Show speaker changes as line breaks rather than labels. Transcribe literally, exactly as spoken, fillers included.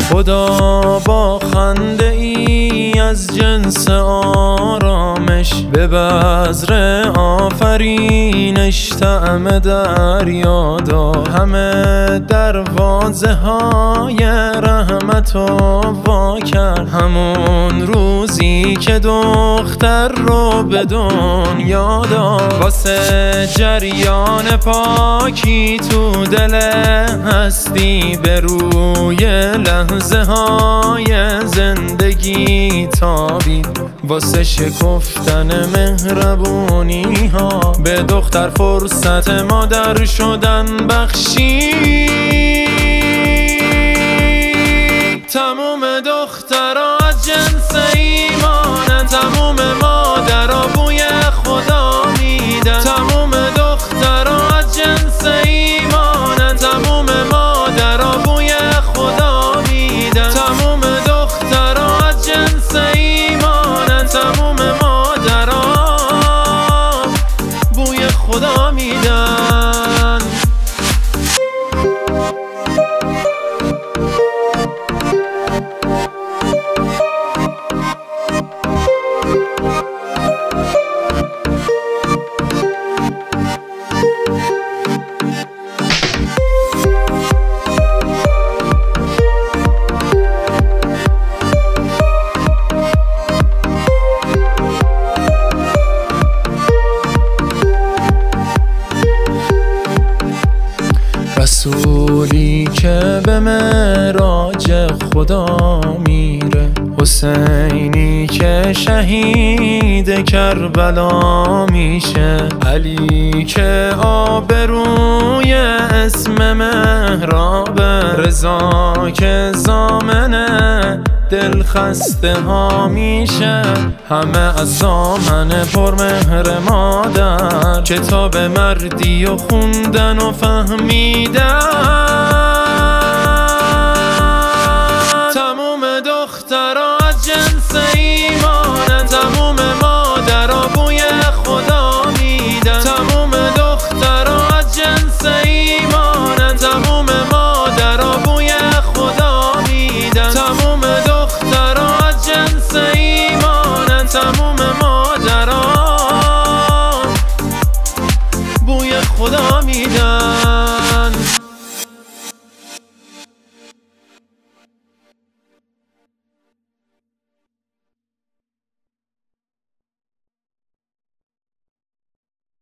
خدا با خنده ای از جنس آرامش به بذر آفرینش طعم دریا داد. همه دروازه های رحمت و وا کرد همون روزی که دختر رو به دنیا داد. واسه جریان پاکی تو دل هستی به روی لحظه های زندگی تابید. واسه شکفتن مهربونی ها به دختر فرصت مادر شدن بخشید. تموم دخترها از جنس ایمانن، تموم مادرها بوی خدا میدن. تموم دخترها از جنس ایمانن، تموم مادرها بوی خدا میدن. تموم دخترها از جنس ایمانن، تموم مادرها بوی خدا میدن. رسولی که به معراج خدا میره، حسینی که شهید کربلا میشه، علی که آبروی اسم مهراب، رضا که ضامن دل خسته ها میشه. همه از دامن پرمهر مادر کتاب مردی و خوندن و فهمیدن. تموم دخترها از جنس ایمانن، تموم مادرها بوی خدا میدن. تموم دخترها از جنس ایمانن، تموم مادرها بوی خدا میدن. تموم دخترها از جنس ایمانن، تموم مادرها بوی خدا میدن.